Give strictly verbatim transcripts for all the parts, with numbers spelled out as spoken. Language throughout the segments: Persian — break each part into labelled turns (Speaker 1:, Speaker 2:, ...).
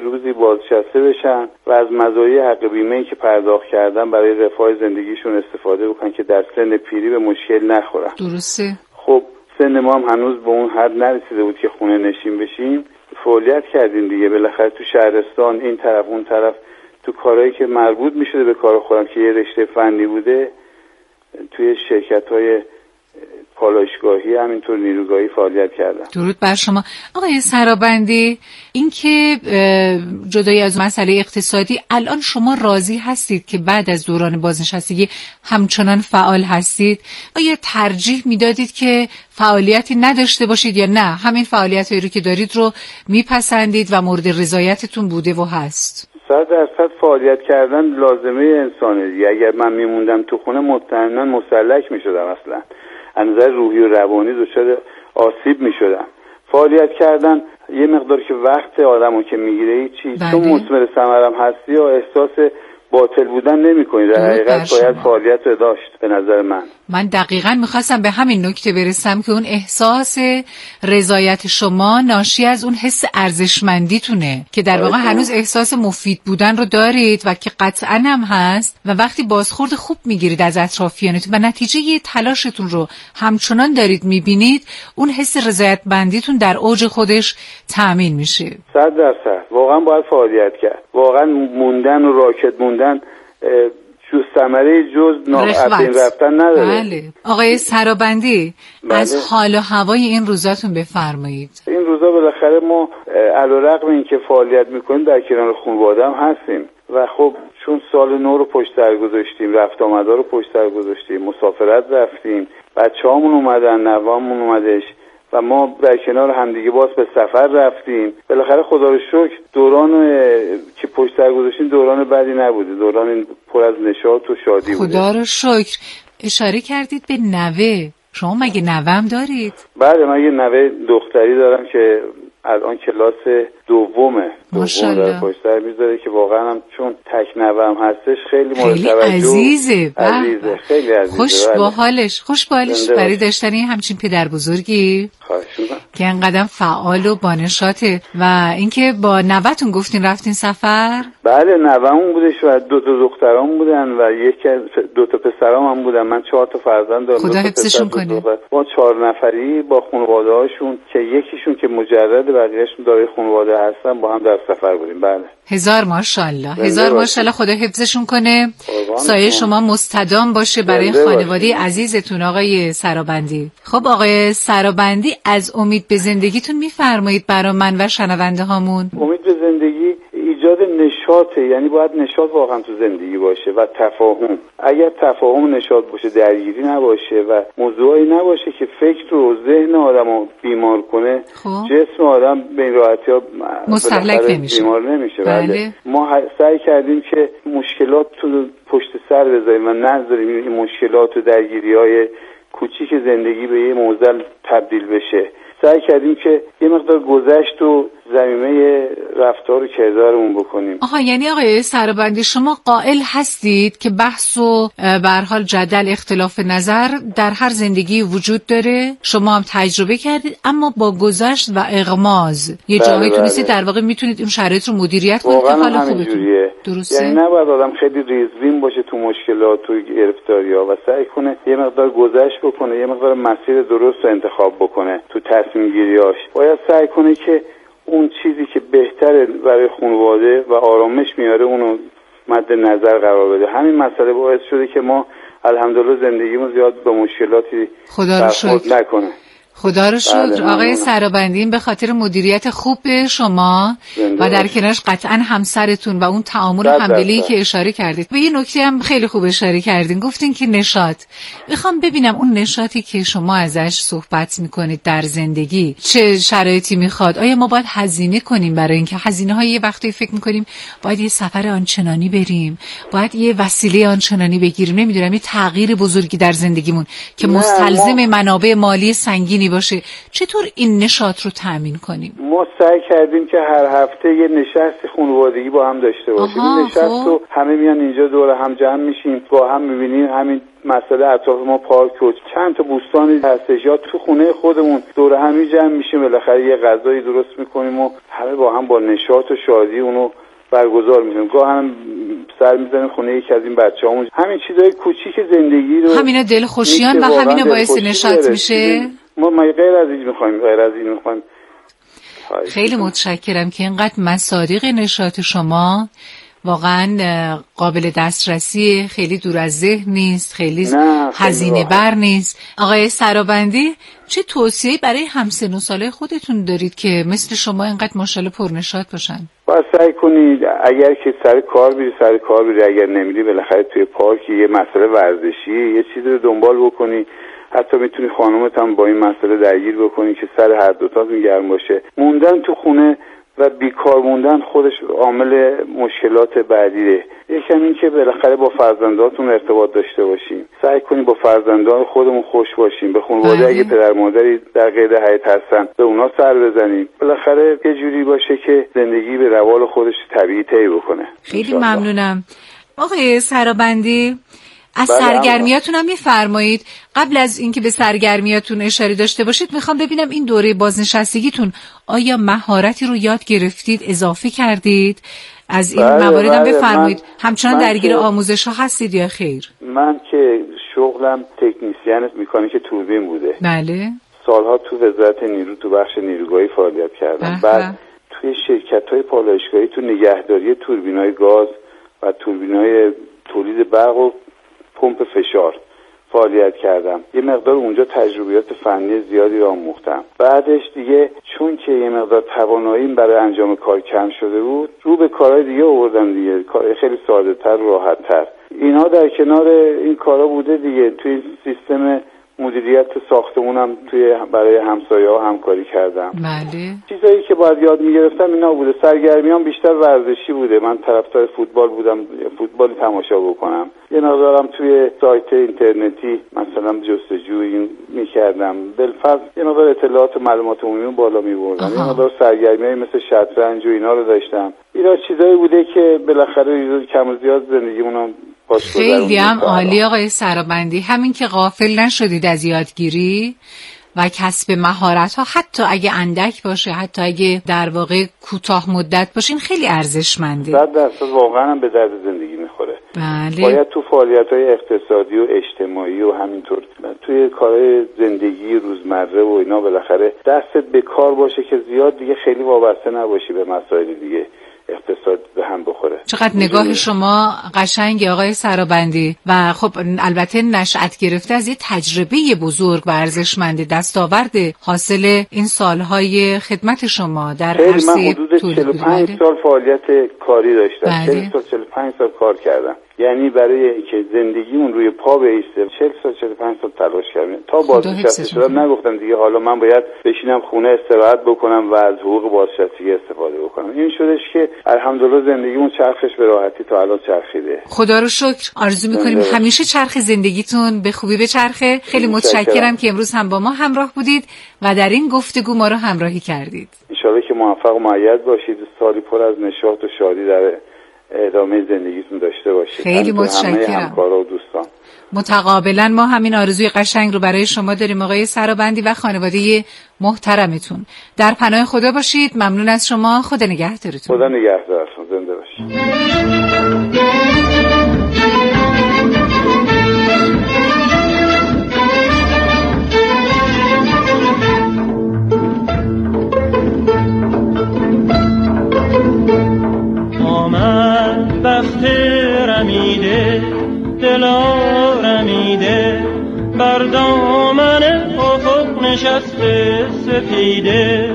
Speaker 1: روزی بازنشسته بشن و از مزایای حق بیمه‌ای که پرداخت کردن برای رفاه زندگیشون استفاده بکنن که در سن پیری به مشکل نخورن.
Speaker 2: درسته.
Speaker 1: خب سن ما هم هنوز به اون حد نرسیده بود که خونه نشین بشیم. فعالیت کردیم دیگه، بالاخره تو شهرستان این طرف اون طرف تو کارهایی که مربوط میشده به کار خودم که یه رشته فنی بوده، توی شرکت‌های پالایشگاهی همینطور نیروگاهی فعالیت کردم.
Speaker 2: درود بر شما. آقای سرابندی، این که جدای از مسئله اقتصادی، الان شما راضی هستید که بعد از دوران بازنشستگی همچنان فعال هستید؟ آیا ترجیح میدادید که فعالیتی نداشته باشید یا نه همین فعالیتایی رو که دارید رو میپسندید و مورد رضایتتون بوده و هست؟
Speaker 1: صد درصد فعالیت کردن لازمه انسانه دیگه. اگر من میموندم تو خونه مطمئنا مسلک میشدم، اصلا از نظر روحی و روانی دچار آسیب میشدم. فعالیت کردن یه مقدار که وقت آدمو که میگیره هیچی، چون مثمر ثمرم هستی یا احساس باطل بودن نمی‌کنی. در حقیقت باید فعالیت رو داشت به نظر من.
Speaker 2: من دقیقاً می‌خواستم به همین نکته برسم که اون احساس رضایت شما ناشی از اون حس ارزشمندیتونه که در واقع هنوز احساس مفید بودن رو دارید و که قطعاً هم هست و وقتی بازخورد خوب میگیرید از اطرافیانتون و نتیجه یه تلاشتون رو همچنان دارید میبینید، اون حس رضایتمندیتون در اوج خودش تأمین میشه.
Speaker 1: صد درصد واقعاً باید فعالیت کرد. واقعاً موندن و راکت موندن جو ثمره جز ناقصین رفتن نداره.
Speaker 2: بله. آقای سرابندی، بله. از حال و هوای این روزاتون بفرمایید.
Speaker 1: این روزا بالاخره ما علیرغم اینکه فعالیت میکنیم در کنار خانواده هم هستیم و خب چون سال نو رو پشت سر گذاشتیم، رفت آمدا رو پشت سر گذاشتیم، مسافرت رفتیم، بچه‌هامون اومدن، نوامون اومدش و ما در کنار همدیگه باز به سفر رفتیم. بالاخره خدا رو شکر دوران که پشت سر گذاشتیم دوران بدی نبوده، دوران پر از نشاط و شادی بوده.
Speaker 2: خدا رو شکر. اشاره کردید به نوه، شما مگه نوام دارید؟
Speaker 1: بله، من یه نوه دختری دارم که الان کلاس دومه.
Speaker 2: ماشاءالله.
Speaker 1: در پشت سر میذاره که واقعا هم چون تک نوام هستش خیلی مورد
Speaker 2: خیلی
Speaker 1: توجه
Speaker 2: عزیزه.
Speaker 1: عزیزه خیلی عزیزه.
Speaker 2: خوش با حالش، خوش با حالش برای داشتن همچین پدر بزرگی که انقدر فعال و بانشاته. و اینکه با نوه‌تون گفتین رفتین سفر؟
Speaker 1: بله، نوه‌مون بودش و دو تا دخترام بودن و یکی از دو تا پسرام هم بودن. من چهار تا فرزند دارم.
Speaker 2: خدا حفظشون کنه.
Speaker 1: ما چهار نفری با خانواده‌هاشون که یکیشون که مجرد بقیه‌شون دارای خانواده هستن با هم در سفر بودیم. بله.
Speaker 2: هزار ماشاءالله. هزار ماشاءالله. خدا حفظشون کنه. سایه شما مستدام باشه برای خانواده عزیزتون آقای سرابندی. خب آقای سرابندی، از امید به زندگیتون میفرمایید برای من و شنونده هامون؟
Speaker 1: امید به زندگی ایجاد نشاطه، یعنی باید نشاط واقعا تو زندگی باشه و تفاهم. اگر تفاهم و نشاط باشه، درگیری نباشه و موضوعی نباشه که فکر و ذهن آدمو بیمار کنه،
Speaker 2: خوب.
Speaker 1: جسم آدم به این راحتی‌ها
Speaker 2: مستهلک نمیشه،
Speaker 1: بیمار نمیشه.
Speaker 2: بله.
Speaker 1: بله. ما سعی کردیم که مشکلات تو پشت سر بذاریم و نذاریم این مشکلات و درگیری‌های کوچیک زندگی به یه معضل تبدیل بشه. سعی کردیم که یه مقدار گذشت و زمینه رفتار و کردارمون بکنیم.
Speaker 2: آها، یعنی آقای سرابندی شما قائل هستید که بحث و به هر حال جدل، اختلاف نظر در هر زندگی وجود داره، شما هم تجربه کردید، اما با گذشت و اغماض یه جایی تونستید در واقع میتونید اون شرایط رو مدیریت کنید که حال خوبتون. درسته؟
Speaker 1: یعنی نباید آدم خیلی ریزبین باشه تو مشکلات و گرفتاری‌ها و سعی کنه یه مقدار گذشت بکنه، یه مقدار مسیر درست رو انتخاب بکنه تو تصمیم گیری‌هاش. باید سعی کنه که اون چیزی که بهتره برای خانواده و آرامش میاره اونو مد نظر قرار بده. همین مسئله باعث شده که ما الحمدلله زندگیمون زیاد به مشکلاتی برخورد نکنه.
Speaker 2: خدا رو شکر. آقای سرابندی، به خاطر مدیریت خوب شما و در کنارش قطعا همسرتون و اون تعامل همدلی که اشاره کردید. به یه نکته هم خیلی خوب اشاره کردین، گفتین که نشاط. میخوام ببینم اون نشاطی که شما ازش صحبت میکنید در زندگی چه شرایطی میخواد؟ آیا ما باید هزینه کنیم برای اینکه هزینه های یه وقتی فکر میکنیم باید یه سفر آنچنانی بریم، باید یه وسیله آنچنانی بگیریم، نمیدونم یه تغییر بزرگی در زندگیمون که مستلزم منابع مالی سنگینی طولانی باشه، چطور این نشاط رو تامین کنیم؟
Speaker 1: ما سعی کردیم که هر هفته یه نشست خانوادگی با هم داشته باشیم. این نشست رو همه میان اینجا دور هم جمع میشیم، با هم میبینیم همین مسئله اطراف ما پارک و چند تا بوستانی هستش یا تو خونه خودمون دور هم جمع میشیم، بالاخره یه غذایی درست میکنیم و همه با هم با نشاط و شادی اونو برگزار میکنیم. گاه هم سر میزنیم خونه یکی از این بچه‌هامون. همین چیزای کوچیک زندگی رو،
Speaker 2: همینا دلخوشیان و همینا باعث نشاط میشه.
Speaker 1: ما ما غیر از این میخوایم، غیر از این میخوایم.
Speaker 2: خیلی متشکرم که اینقدر مصادیق نشاط شما واقعا قابل دسترسی، خیلی دور از ذهن نیست، خیلی هزینه بر نیست. آقای سرابندی، چه توصیه‌ای برای همسن و سالای خودتون دارید که مثل شما اینقدر ماشاءالله پرنشاط باشن؟
Speaker 1: باید سعی کنید اگر که سر کار بری سر کار بری، اگر نمیری بالاخره توی پارک یه مسئله ورزشی یه چیزی رو دنبال بکنی. حتی میتونی خانومت هم با این مسئله درگیر بکنی که سر هر دوتاتون گرم باشه. موندن تو خونه و بیکار موندن خودش عامل مشکلات بعدیه. یکم این که بالاخره با فرزنداتون ارتباط داشته باشیم، سعی کنیم با فرزندان خودمون خوش باشیم، به خانواده اگه پدر مادری در قید حیات هستن به اونا سر بزنیم، بالاخره یه جوری باشه که زندگی به روال خودش طبیعی طی بکنه.
Speaker 2: خیلی ممنونم. آقای سرابندی، از سرگرمیاتون هم میفرمایید. قبل از اینکه به سرگرمیاتون اشاره داشته باشید میخوام ببینم این دوره بازنشستگیتون آیا مهارتی رو یاد گرفتید، اضافه کردید؟ از این موارد هم بفرمایید. همچنان درگیر آموزش ها هستید یا خیر؟
Speaker 1: من که شغلم تکنیسیان مکانیک توربین بوده.
Speaker 2: بله.
Speaker 1: سالها تو وزارت نیرو تو بخش نیروگاهی فعالیت کردم. بعد توی شرکت‌های پالایشگاهی تو نگهداری توربین‌های گاز و توربین‌های تولید برق و پمپ فشار فعالیت کردم. یه مقدار اونجا تجربیات فنی زیادی را آموختم. بعدش دیگه چون که یه مقدار تواناییم برای انجام کار کم شده بود، رو به کارهای دیگه آوردم دیگه، کار خیلی ساده تر و راحت تر. اینا در کنار این کارا بوده دیگه. توی سیستم مدیریت ساختمونم توی برای همسایه‌ها همکاری کردم.
Speaker 2: بله.
Speaker 1: چیزایی که باید یاد می‌گرفتم اینا بوده. سرگرمیام بیشتر ورزشی بوده. من طرفدار فوتبال بودم، فوتبال تماشا بکنم. یه مقدارم توی سایت اینترنتی مثلا جستجو می‌کردم. بالفرض یه مقدار اطلاعات و معلومات عمومی بالا می‌بردم. یه مقدار سرگرمیای مثل شطرنج و اینا رو داشتم. اینا چیزایی بوده که بالاخره کم و زیاد زندگیمون
Speaker 2: خیلی هم عالی. آقای سرابندی، همین که غافل نشدید از یادگیری و کسب مهارت ها، حتی اگه اندک باشه، حتی اگه در واقع کوتاه مدت باشین، خیلی ارزشمنده.
Speaker 1: صد درصد واقعا هم به درد زندگی میخوره.
Speaker 2: بله.
Speaker 1: باید تو فعالیت های اقتصادی و اجتماعی و همینطور توی کارهای زندگی روزمره و اینا بالاخره دستت به کار باشه که زیاد دیگه خیلی وابسته نباشی به مسائل دیگه اقتصاد به هم بخوره.
Speaker 2: چقدر نگاه شما قشنگه آقای سرابندی، و خب البته نشأت گرفته از یه تجربه بزرگ و ارزشمند، دستاورد حاصل این سالهای خدمت شما در عرصه
Speaker 1: من حدود چهل و پنج سال فعالیت کاری داشتم.
Speaker 2: بله.
Speaker 1: چهل سال چهل و پنج سال کار کردم. یعنی برای که زندگیمون روی پا بایسته چهل سال چهل و پنج سال تلاش کردم. تا بازنشسته شدم نگفتم دیگه حالا من باید بشینم خونه استراحت بکنم و از حقوق بازنشستگی استفاده بکنم. این شدش که الحمدلله زندگیمون چرخش به راحتی تا الان چرخیده.
Speaker 2: خدا رو شکر. آرزو می‌کنیم همیشه چرخ زندگیتون به خوبی بچرخه. خیلی متشکرم که امروز هم با ما همراه بودید و در این گفتگو ما رو همراهی کردید.
Speaker 1: ان شاءالله که موفق و مؤید باشید. سالی پر از نشاط و شادی در ادامه زندگیتون داشته باشید.
Speaker 2: خیلی متشکرم.
Speaker 1: همکارا و دوستان.
Speaker 2: متقابلا ما همین آرزوی قشنگ رو برای شما داریم آقای سرابندی و خانواده محترمتون. در پناه خدا باشید. ممنون از شما. خدا نگهدارتون.
Speaker 1: خدا نگهدارتون. زنده باشید.
Speaker 3: آمد بخت رمیده دلا رمیده بر دامن افق نشسته سپیده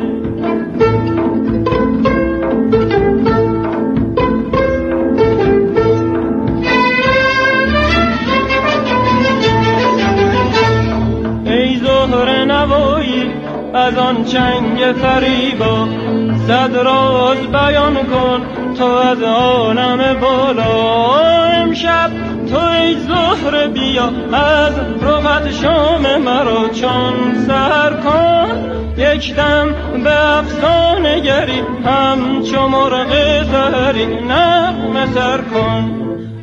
Speaker 3: ای زهر نوایی از آن چنگ فریبا صد راز بیان کن تو از عالم بالا. امشب تو ای زهره بیا از رخت شام مرا چون سحر کن. یک دم به افسانه گری همچو مرغ سحری نغمه سر کن.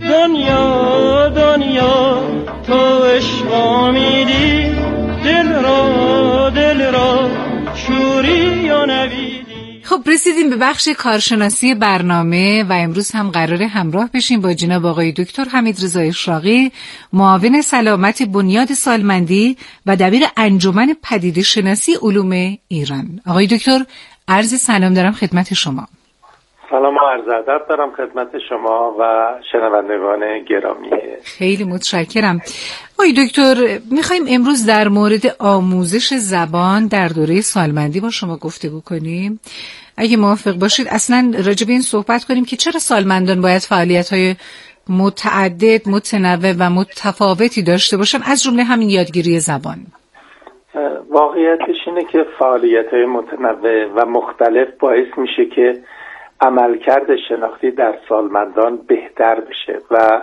Speaker 3: دنیا دنیا تو عشق امیدی، دل را دل را شوری و نویدی.
Speaker 2: خب رسیدیم به بخش کارشناسی برنامه و امروز هم قراره همراه بشیم با جناب آقای دکتر حمیدرضا اشراقی، معاون سلامت بنیاد سالمندی و دبیر انجمن پدیده‌شناسی علوم ایران. آقای دکتر عرض سلام دارم خدمت شما.
Speaker 4: سلام و عرض ادب دارم خدمت شما و شنوندگان گرامی.
Speaker 2: خیلی متشکرم. آقای دکتر میخوایم امروز در مورد آموزش زبان در دوره سالمندی با شما گفتگو کنیم. اگه موافق باشید اصلا راجع به این صحبت کنیم که چرا سالمندان باید فعالیت‌های متعدد، متنوع و متفاوتی داشته باشن، از جمله همین یادگیری زبان.
Speaker 4: واقعیتش اینه که فعالیت‌های متنوع و مختلف باعث میشه که عملکرد شناختی در سالمندان بهتر بشه و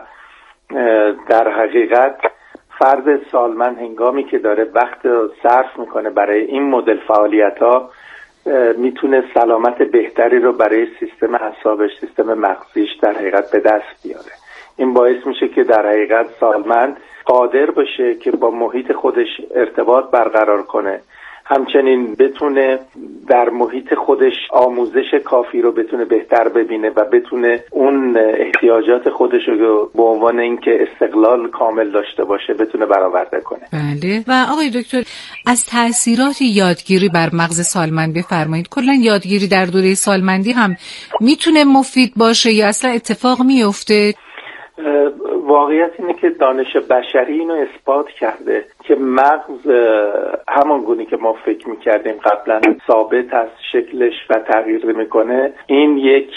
Speaker 4: در حقیقت فرد سالمند هنگامی که داره وقت صرف میکنه برای این مدل فعالیت‌ها میتونه سلامت بهتری رو برای سیستم اعصابش، سیستم مغزیش در حقیقت به دست بیاره. این باعث میشه که در حقیقت سالمند قادر باشه که با محیط خودش ارتباط برقرار کنه، همچنین بتونه در محیط خودش آموزش کافی رو بتونه بهتر ببینه و بتونه اون احتیاجات خودش رو به عنوان اینکه استقلال کامل داشته باشه بتونه برآورده کنه.
Speaker 2: بله. و آقای دکتر از تأثیرات یادگیری بر مغز سالمند بفرمایید. کلا یادگیری در دوره سالمندی هم میتونه مفید باشه یا اصلا اتفاق میفته؟
Speaker 4: واقعیت اینه که دانش بشری اینو اثبات کرده که مغز همان گونه که ما فکر میکردیم قبلا ثابت از شکلش و تغییر میکنه. این یک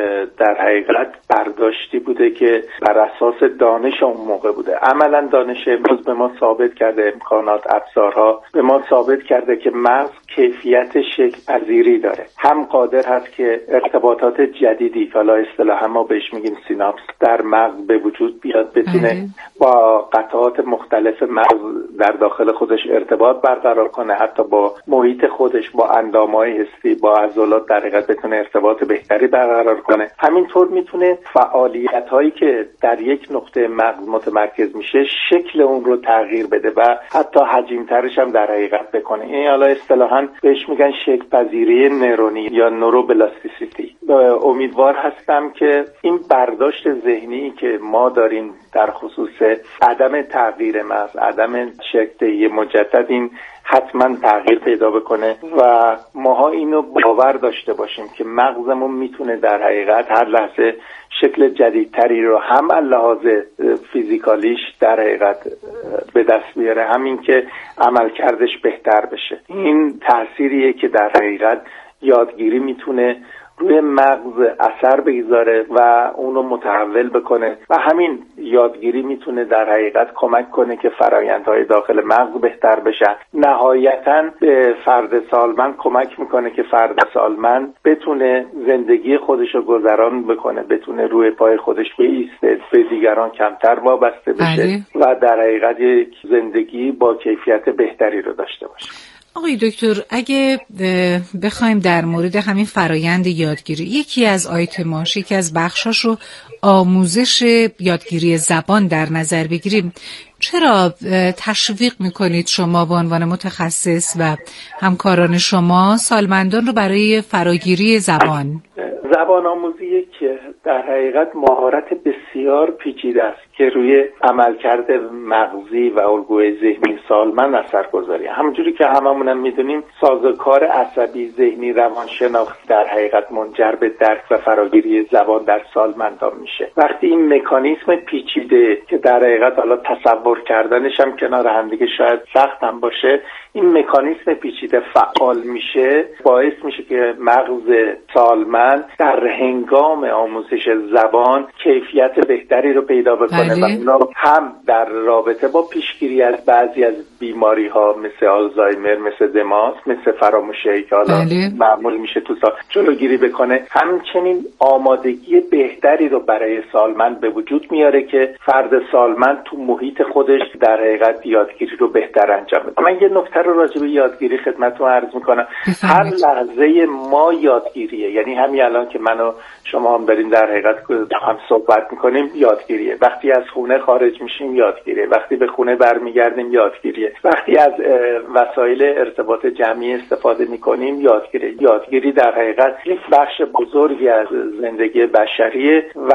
Speaker 4: در حقیقت برداشتی بوده که بر اساس دانش اون موقع بوده. عملا دانش امروز به ما ثابت کرده، امکانات، ابزارها به ما ثابت کرده که مغز کیفیت شکل پذیری داره. هم قادر هست که ارتباطات جدیدی، حالا اصطلاحا ما بهش میگیم سیناپس، در مغز به وجود بیاد، بتونه با قطعات مختلف مغز در داخل خودش ارتباط برقرار کنه، حتی با محیط خودش، با اندامهای حسی، با عضلات در حقیقت بتونه ارتباط بهتری برقرار کنه. همینطور میتونه فعالیت هایی که در یک نقطه مغز متمرکز میشه شکل اون رو تغییر بده و حتی حجیم‌ترش هم در حقیقت بکنه. این حالا اصطلاحاً بهش میگن شکل پذیری نورونی یا نوروبلاستیسیتی. امیدوار هستم که این برداشت ذهنی که ما داریم در خصوص عدم تغییر مغز، عدم شکل مجدد، این حتما تغییر پیدا بکنه و ماها اینو باور داشته باشیم که مغزمون میتونه در حقیقت هر لحظه شکل جدیدتری رو هم لحاظ فیزیکالیش در حقیقت به دست بیاره، همین که عملکردش بهتر بشه. این تأثیریه که در حقیقت یادگیری میتونه روی مغز اثر بگذاره و اونو متحول بکنه و همین یادگیری میتونه در حقیقت کمک کنه که فرآیندهای داخل مغز بهتر بشن. نهایتاً به فرد سالمند کمک میکنه که فرد سالمند بتونه زندگی خودش رو گذران بکنه، بتونه روی پای خودش بایسته، به دیگران کمتر وابسته بشه بله. و در حقیقت یک زندگی با کیفیت بهتری رو داشته باشه.
Speaker 2: آقای دکتر اگه بخوایم در مورد همین فرایند یادگیری یکی از آیتماش، یکی از بخشاش رو آموزش یادگیری زبان در نظر بگیریم، چرا تشویق میکنید شما به عنوان متخصص و همکاران شما سالمندان رو برای فراگیری زبان؟
Speaker 4: زبان آموزی یک در حقیقت مهارت بسیار پیچیده است که روی عملکرد مغزی و الگوی ذهنی سالمند اثر گذاره. همونجوری که هممون هم میدونیم سازوکار عصبی، ذهنی، روانشناختی در حقیقت منجر به درک و فراگیری زبان در سالمندان میشه. وقتی این مکانیزم پیچیده که در حقیقت حالا تصور کردنش هم کنار هم دیگه شاید سخت هم باشه، این مکانیزم پیچیده فعال میشه، باعث میشه که مغز سالمند در هنگام آموزش زبان کیفیت بهتری رو پیدا بکنه و اونا هم در رابطه با پیشگیری از بعضی از بیماری ها مثل آلزایمر، مثل دمانس، مثل فراموشی که حالا معمول میشه تو سال جلوگیری بکنه، همچنین آمادگی بهتری رو برای سالمند به وجود میاره که فرد سالمند تو محیط خودش در حقیقت یادگیری رو بهتر انجام بده. من یه نکته رو راجع به یادگیری خدمتتون عرض میکنم. هر لحظه ما یادگیریه، یعنی همین الان که من و شما هم داریم در حقیقت هم صحبت میکنیم یادگیریه، وقتی از خونه خارج میشیم یادگیریه، وقتی به خونه برمیگردیم یادگیریه، وقتی از وسایل ارتباط جمعی استفاده میکنیم یادگیریه. یادگیری در حقیقت یک بخش بزرگی از زندگی بشریه و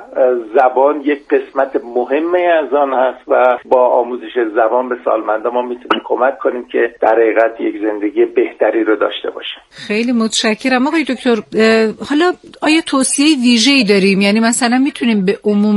Speaker 4: زبان یک قسمت مهمی از آن هست و با آموزش زبان به سالمندان ما میتونیم کمک کنیم که در حقیقت یک زندگی بهتری رو داشته باشه.
Speaker 2: خیلی متشکرم آقای دکتر. حالا آیا توصیه ویژه‌ای داریم؟ یعنی مثلا میتونیم به عموم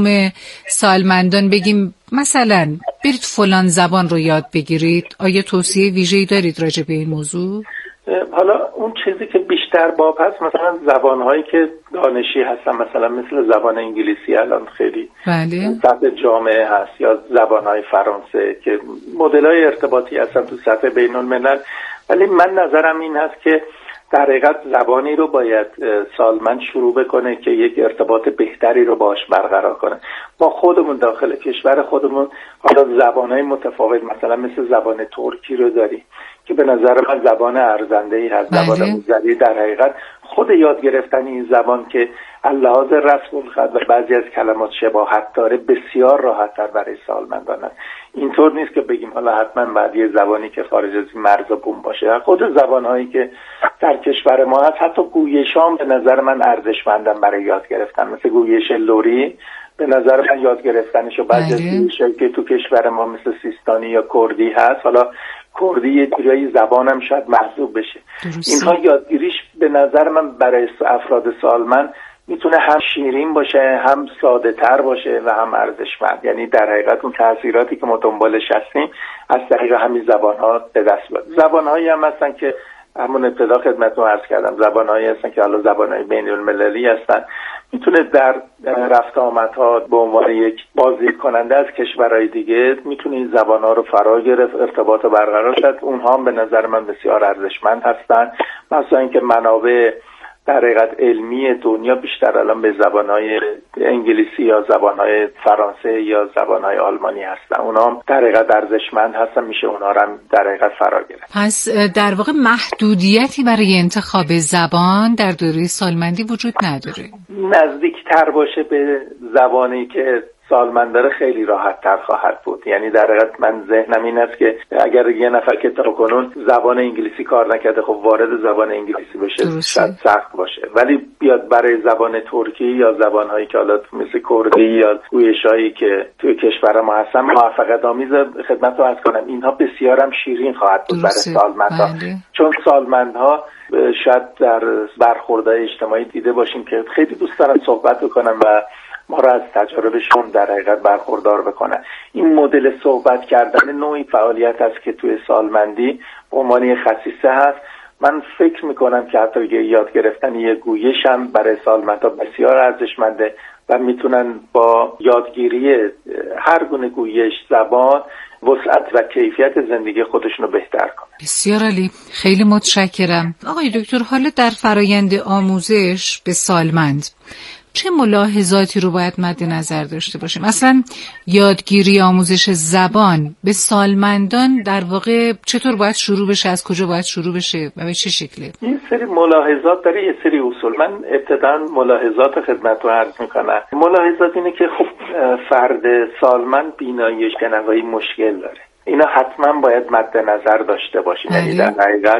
Speaker 2: سالمندان بگیم مثلا برید فلان زبان رو یاد بگیرید؟ آیا توصیه ویژه‌ای دارید راجع به این موضوع؟
Speaker 4: حالا اون چیزی که بیشتر باب هست مثلا زبانهایی که دانشی هستن، مثلا مثل زبان انگلیسی الان خیلی
Speaker 2: بله.
Speaker 4: سطح جامعه هست، یا زبانهای فرانسه که مدل‌های ارتباطی هستن تو سطح بین الملل. ولی من نظرم این هست که در حقیقت زبانی رو باید سالمند شروع بکنه که یک ارتباط بهتری رو باهاش برقرار کنه. ما خودمون داخل کشور خودمون حالا زبانهای متفاوت مثلا مثل زبان ترکی رو داریم که به نظر من زبان ارزنده‌ای هست، زبان موزلی. در حقیقت خود یاد گرفتن این زبان که لحاظ رسم الخط و بعضی از کلمات شباهت داره بسیار راحت‌تر برای سالمندان است. اینطور نیست که بگیم حالا حتما بعد یه زبانی که خارج از این مرز و بوم باشه. خود زبان‌هایی که در کشور ما هست حتی گویشام به نظر من ارزشمندن برای یاد گرفتن، مثل گویش لری به نظر من یاد گرفتنش و بعضی از گویشایی که تو کشور ما مثل سیستانی یا کردی هست، حالا کردی یه جورایی زبانم شاید محسوب بشه. اینها یادگیریش به نظر من برای افراد سالمند میتونه هم شیرین باشه، هم ساده تر باشه و هم ارزشمند. یعنی در حقیقت اون تأثیراتی که ما دنبالش هستیم از طریق همین زبان‌ها به دست بیاد. زبان‌هایی هم هستن که همون ابتدا خدمتتون عرض کردم، زبان‌هایی هستن که حالا زبان‌های بین‌المللی هستن، میتونه در رفت آمدها به عنوان یک بازدید کننده از کشورهای دیگه میتونه این زبان‌ها رو فرا گرفت، ارتباط برقرار کرد. اونها هم به نظر من بسیار ارزشمند هستن، مثلا اینکه منابع در حقیقت علمی دنیا بیشتر الان به زبان‌های انگلیسی یا زبان‌های فرانسه یا زبان‌های آلمانی هستن. اونا هم در حقیقت ارزشمند هستن، میشه اونا رو هم در حقیقت فرا گرفت.
Speaker 2: پس در واقع محدودیتی برای انتخاب زبان در دوره سالمندی وجود نداره.
Speaker 4: نزدیک‌تر باشه به زبانی که سالمنداره خیلی راحت تر خواهد بود. یعنی در حقیقت من ذهنم این است که اگر یه نفر که تا کنون زبان انگلیسی کار نکرده خب وارد زبان انگلیسی بشه شاید سخت باشه، ولی بیاد برای زبان ترکی یا زبانهایی که حالا مثل کردی یا گویشایی که توی کشور ما هستن موفقیت آمیز خدمت رو عرض کنم، اینها بسیارم شیرین خواهد بود برای سالمندها. چون سالمندها شاید در برخوردهای اجتماعی دیده باشیم که خیلی دوست دارن صحبت بکنن و ما را از تجاربشون در حقیقت برخوردار بکنن. این مدل صحبت کردن نوعی فعالیت است که توی سالمندی به عنوان خصیصه هست. من فکر میکنم که حتی یاد گرفتن یه گویش هم برای سالمندها بسیار ارزشمنده و میتونن با یادگیری هر گونه گویش زبان وسعت و کیفیت زندگی خودشون رو بهتر کنن.
Speaker 2: بسیار عالی، خیلی متشکرم. آقای دکتر، حالا در فرایند آموزش به سالمند چه ملاحظاتی رو باید مد نظر داشته باشیم؟ اصلا یادگیری آموزش زبان به سالمندان در واقع چطور باید شروع بشه؟ از کجا باید شروع بشه و به چه شکلی؟
Speaker 4: این سری ملاحظات داره، یه سری اصول. من ابتداً ملاحظات خدمت رو عرض میکنم. ملاحظات اینه که خب فرد سالمند بینایی شنوایی مشکل داره. اینا حتما باید مد نظر داشته باشیم. یعنی در حقیقت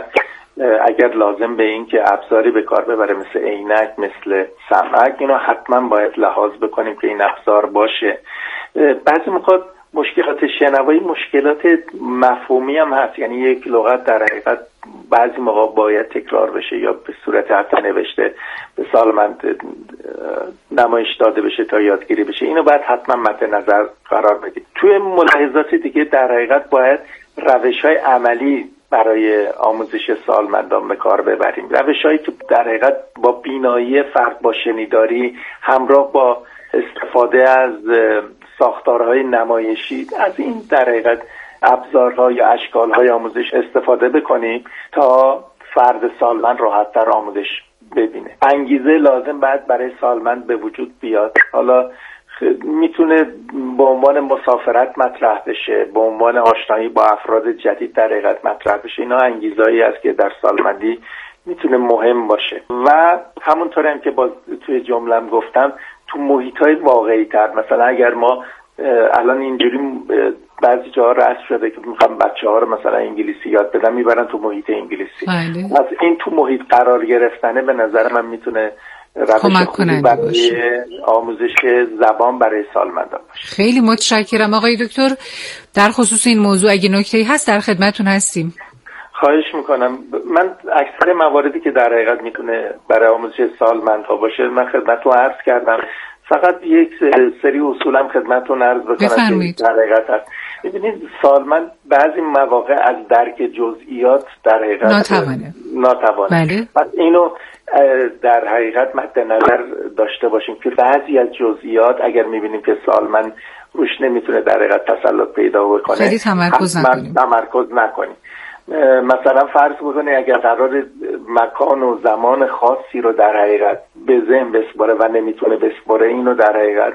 Speaker 4: اگر لازم به این که ابزاری به کار ببره مثل عینک، مثل سمعک، اینا حتما باید لحاظ بکنیم که این ابزار باشه. بعضی موقع مشکلات شنوایی مشکلات مفهومی هم هست، یعنی یک لغت در حقیقت بعضی موقع باید تکرار بشه یا به صورت حتی نوشته به سالمند نمایش داده بشه تا یادگیری بشه. اینو باید حتما مد نظر قرار بدید. توی ملاحظات دیگه در حقیقت باید روش‌های عملی برای آموزش سالمندان به کار ببریم. روش‌هایی که در حقیقت با بینایی فرق با شنیداری همراه با استفاده از ساختارهای نمایشی از این در حقیقت ابزارها یا اشکال‌های آموزش استفاده بکنیم تا فرد سالمند راحت‌تر آموزش ببینه. انگیزه لازم بعد برای سالمند به وجود بیاد. حالا میتونه به عنوان مسافرت مطرح بشه، به عنوان آشنایی با افراد جدید در حقیقت مطرح بشه. اینا انگیزهایی است که در سالمندی میتونه مهم باشه. و همونطور هم که باز توی جملم گفتم تو محیط‌های واقعی‌تر، مثلا اگر ما الان اینجوری بعضی جاها رسم شده که میخوام بچه‌ها رو مثلا انگلیسی یاد بدن میبرن تو محیط انگلیسی.
Speaker 2: بله.
Speaker 4: از این تو محیط قرار گرفتنه به نظر من میتونه
Speaker 2: کمک کننده باشه
Speaker 4: آموزش زبان برای سالمندان باشه.
Speaker 2: خیلی متشکرم آقای دکتر. در خصوص این موضوع اگه نکته‌ای هست در خدمتتون هستیم.
Speaker 4: خواهش میکنم. من اکثر مواردی که در حقیقت میتونه برای آموزش سالمندها باشه من خدمتتون عرض کردم. فقط یک سری اصولم خدمتتون عرض بکنم که در حقیقت هست. ببینید سالمند بعضی مواقع از درک جزئیات در حقیقت
Speaker 2: ناتوانه.
Speaker 4: ناتوانه.
Speaker 2: بله.
Speaker 4: پس اینو در حقیقت مد نظر داشته باشیم که بعضی از جزئیات اگر میبینیم که سالمند روش نمیتونه در حقیقت تسلط پیدا بکنه
Speaker 2: خیلی تمرکز نکنیم.
Speaker 4: تمرکز نکنیم. مثلا فرض بکنید اگر قرار مکان و زمان خاصی رو در حقیقت به ذهن بسپاره و نمیتونه بسپاره، اینو در حقیقت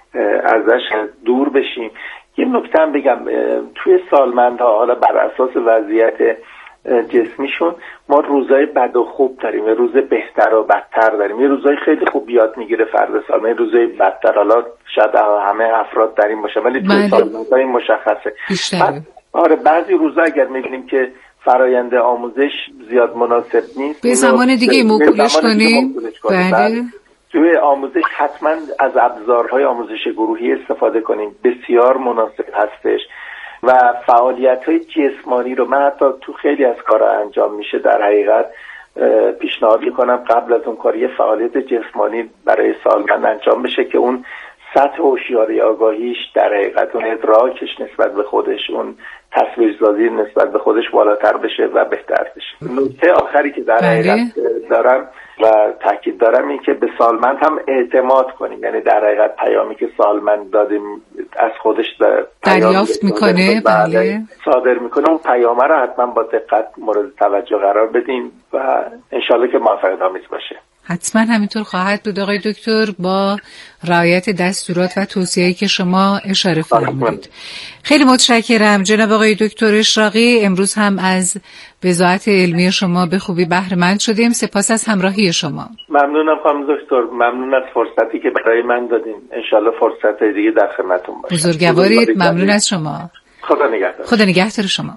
Speaker 4: ازش دور بشیم. یه نکته هم بگم، توی سالمندها حالا بر اساس وضعیت جسمیشون ما روزای بد و خوب داریم، یه روز بهتر و بدتر داریم. یه روزای خیلی خوب یاد میگیره فرد سالمند، روزای بدتر. حالا شاید همه افراد در این باشه ولی توی سالمندها این مشخصه. آره بعضی روزا اگر میبینیم که فرایند آموزش زیاد مناسب نیست
Speaker 2: به زمان دیگه موکولش کنیم. بله.
Speaker 4: توی آموزش حتما از ابزارهای آموزش گروهی استفاده کنیم، بسیار مناسب هستش. و فعالیت‌های جسمانی رو من حتی تو خیلی از کارها انجام میشه در حقیقت پیشنهاد میکنم قبل از اون کار یه فعالیت جسمانی برای سالمند انجام بشه که اون سطح هوشیاری آگاهیش در حقیقت اون ادراکش نسبت به خودش، اون تصویرسازی نسبت به خودش بالاتر بشه و بهتر بشه. نکته آخری که در حقیقت دارم و تاکید دارم این که به سالمند هم اعتماد کنیم، یعنی در حقیقت پیامی که سالمند دادیم از خودش
Speaker 2: دریافت میکنه، بله
Speaker 4: صادر میکنه، اون پیامه رو حتما با دقت مورد توجه قرار بدیم و انشالله که موفقیت آمیز باشه.
Speaker 2: حتما همینطور خواهد بود آقای دکتر، با رعایت دستورات و توصیه‌ای که شما اشاره فرمودید. خیلی متشکرم جناب آقای دکتر اشراقی. امروز هم از وزارت علمی شما به خوبی بهره مند شدیم. سپاس از همراهی شما.
Speaker 4: ممنونم خانم دکتر، ممنون از فرصتی که برای من دادین. انشالله فرصت دیگه در خدمتتون باشه.
Speaker 2: بزرگوارید. ممنون از شما.
Speaker 4: خدا نگهدار.
Speaker 2: خدا نگهدار شما.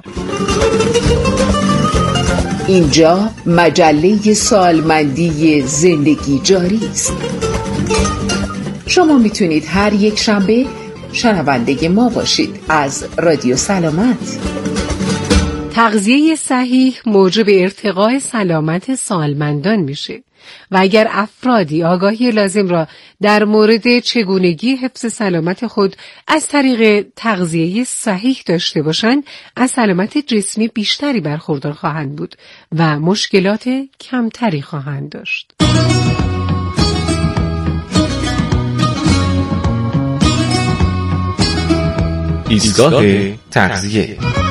Speaker 5: اینجا مجله سالمندی زندگی جاری است. شما میتونید هر یک شنبه شنونده ما باشید از رادیو سلامت.
Speaker 6: تغذیه صحیح موجب ارتقای سلامت سالمندان میشه و اگر افرادی آگاهی لازم را در مورد چگونگی حفظ سلامت خود از طریق تغذیه صحیح داشته باشند، از سلامت جسمی بیشتری برخوردار خواهند بود و مشکلات کمتری خواهند داشت.
Speaker 7: ایستگاه تغذیه.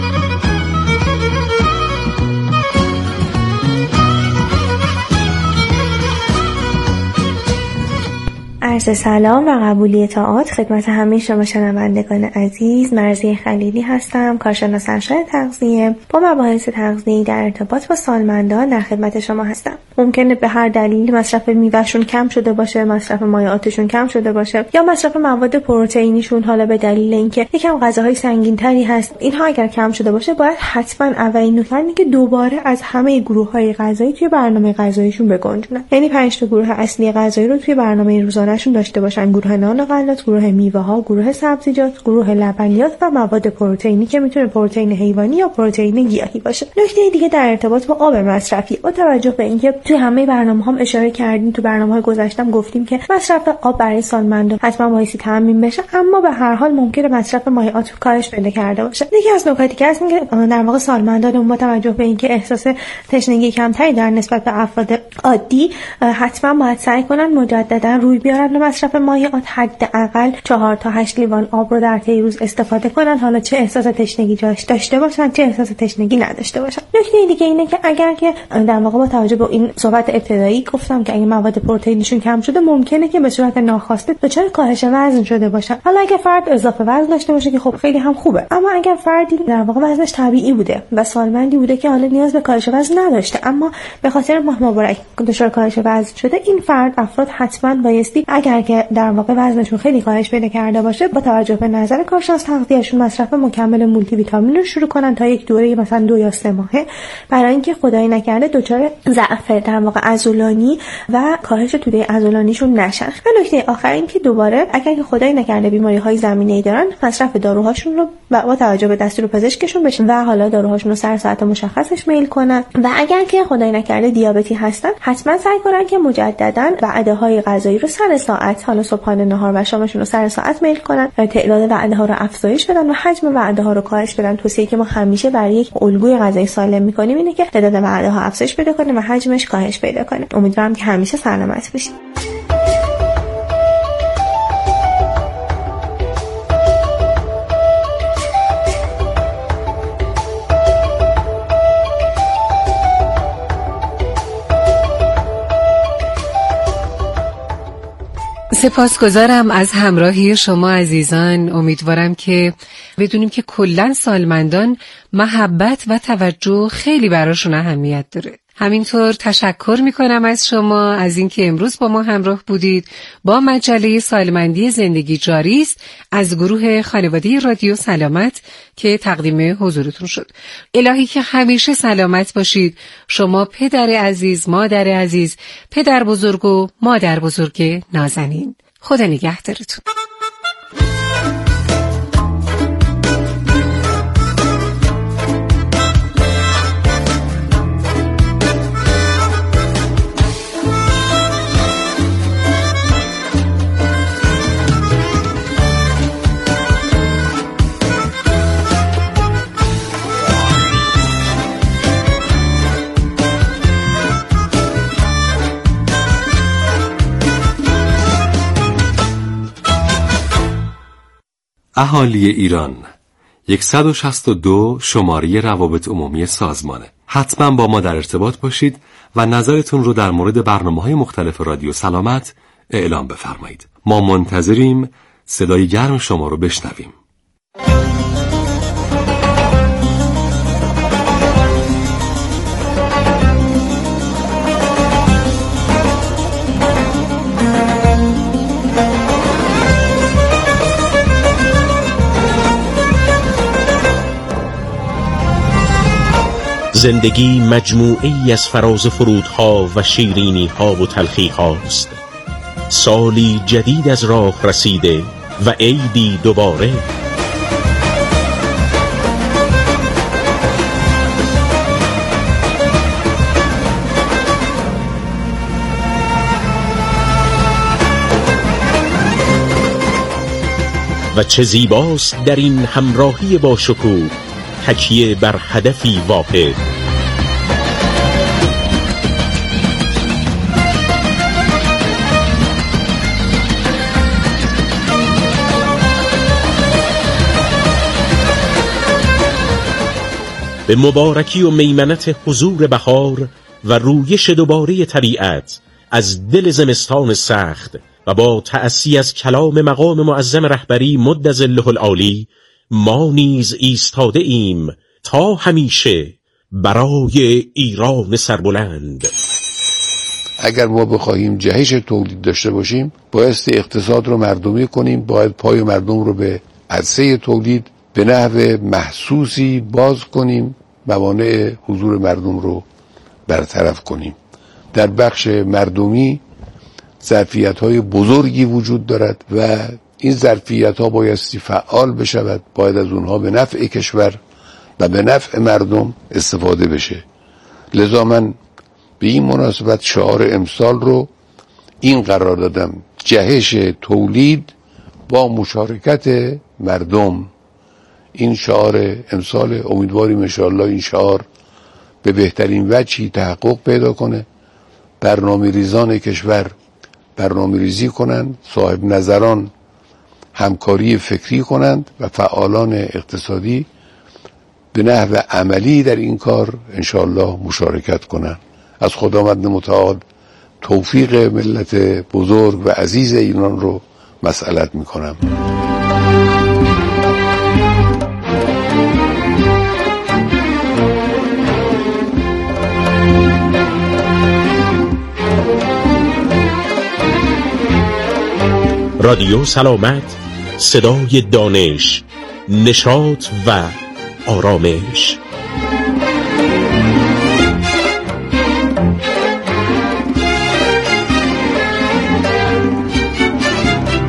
Speaker 8: عرض سلام و قبولی طاعات خدمت همه شما شنوندگان عزیز. مرضیه خلیلی هستم، کارشناس ارشد تغذیه. با مباحث تغذیه‌ای در ارتباط با سالمندان در خدمت شما هستم. ممکنه به هر دلیل مصرف میوهشون کم شده باشه، مصرف مایعاتشون کم شده باشه، یا مصرف مواد پروتئینیشون حالا به دلیل اینکه یکم غذاهای سنگین‌تری هست، اینها اگر کم شده باشه باید حتما اولین نکته اینه که دوباره از همه گروه‌های غذایی توی برنامه غذاییشون بگنجونن. یعنی پنج تا گروه اصلی غذایی رو توی برنامه روزانه غذاشون داشته باشن، گروه نان و غلات، گروه میوه ها، گروه سبزیجات، گروه لبنیات و مواد پروتئینی که میتونه پروتئین حیوانی یا پروتئین گیاهی باشه. نکته دیگه در ارتباط با آب مصرفی، با توجه به اینکه توی همه برنامه‌هام اشاره کردیم، تو برنامه‌های گذشتم گفتیم که مصرف آب برای سالمندان حتما بایستی تامین بشه، اما به هر حال ممکنه مصرف مایعات کاهش پیدا کرده باشه. یکی از نکاتی که هست میگه در واقع سالمندان با توجه به اینکه احساس تشنگی کمتری در نسبت به افراد عادی، حتما باید سعی کنن مجددا روی بیارن به مصرف مایعات، حداقل چهار تا هشت لیوان آب رو در طی روز استفاده کنن، حالا چه احساس تشنگی جاش داشته باشن چه احساس تشنگی نداشته باشن. نکته دیگه اینه که اگر که در واقع با توجه به این صحبت ابتدایی گفتم که اگه مواد پروتئینشون کم شده، ممکنه که به صورت ناخواسته دچار کاهش وزن شده باشن. حالا اگه فرد اضافه وزن داشته باشه که خب خیلی هم خوبه، اما اگر فردی در واقع وزنش طبیعی بوده و سالمندی بوده که حالا نیاز به کاهش وزن نداشته، اما به خاطر ماه مبارک دچار کاهش وزن شده، این فرد افراد حتما بایستی اگر که در واقع وزنشون خیلی کاهش پیدا کرده باشه، با توجه به نظر کارشناس تغذیه‌شون مصرف مکمل مولتی ویتامین رو شروع کنن تا یک دوره مثلا دو یا سه ماهه، برای اینکه خدای نکرده دچار ضعف در واقع عضلانی و کاهش توده عضلانیشون نشن. و نکته آخر این که دوباره اگر که خدای نکرده بیماری‌های زمینه‌ای دارن، مصرف داروهاشون رو با توجه به دستور پزشکشون بشه و حالا داروهاشون رو سر ساعت مشخصش میل کنن. و اگر که خدای نکرده دیابتی هستن، حتما سعی کنن که مجددا وعده‌های غذایی رو سر ساعت، حالا صبحانه، نهار و شامشون رو سر ساعت میل کنن، تعداد وعده‌ها رو افزایش بدن و حجم وعده‌ها رو کاهش بدن. توصیه‌ای که ما همیشه برای یک الگوی غذایی سالم می‌کنیم اینه که تعداد وعده‌ها افزایش پیدا کنه و حجمش کاهش پیدا کنه. امیدوارم که همیشه سلامت باشید.
Speaker 6: سپاسگزارم از همراهی شما عزیزان. امیدوارم که بدونیم که کلاً سالمندان محبت و توجه خیلی براشون اهمیت داره. همینطور تشکر میکنم از شما از اینکه امروز با ما همراه بودید با مجله سالمندی زندگی جاری است از گروه خانواده رادیو سلامت که تقدیم حضورتون شد. الهی که همیشه سلامت باشید، شما پدر عزیز، مادر عزیز، پدر بزرگ و مادر بزرگ نازنین. خدا نگهدارتون.
Speaker 9: اهالی ایران، صد و شصت و دو شماره روابط عمومی سازمانه. حتما با ما در ارتباط باشید و نظرتون رو در مورد برنامه‌های مختلف رادیو سلامت اعلام بفرمایید. ما منتظریم صدای گرم شما رو بشنویم.
Speaker 10: زندگی مجموعه‌ای از فراز و فرودها و شیرینی‌ها و تلخی‌هاست. سالی جدید از راه رسیده و عیدی دوباره. و چه زیباست در این همراهی با شکوه، تکیه بر هدفی واحد. به مبارکی و میمنت حضور بهار و رویش دوباره طبیعت از دل زمستان سخت و با تأسی از کلام مقام معظم رهبری مد ظله العالی، ما نیز ایستاده ایم تا همیشه برای ایران سربلند.
Speaker 11: اگر ما بخواهیم جهش تولید داشته باشیم، بایستی اقتصاد رو مردمی کنیم، باید پای مردم رو به عرصه تولید به نحو محسوسی باز کنیم، موانع حضور مردم رو برطرف کنیم. در بخش مردمی ظرفیت های بزرگی وجود دارد و این ظرفیت ها بایستی فعال بشود، باید از اونها به نفع کشور و به نفع مردم استفاده بشه. لذا من به این مناسبت شعار امسال رو این قرار دادم: جهش تولید با مشارکت مردم. این شعار امسال، امیدواریم انشاءالله این شعار به بهترین وجهی تحقق پیدا کنه. برنامه ریزان کشور برنامه ریزی کنند، صاحب نظران همکاری فکری کنند و فعالان اقتصادی به نحو عملی در این کار انشاءالله مشارکت کنند. از خداوند متعال توفیق ملت بزرگ و عزیز ایران رو مسئلت می کنم.
Speaker 10: رادیو سلامت، صدای دانش، نشاط و آرامش.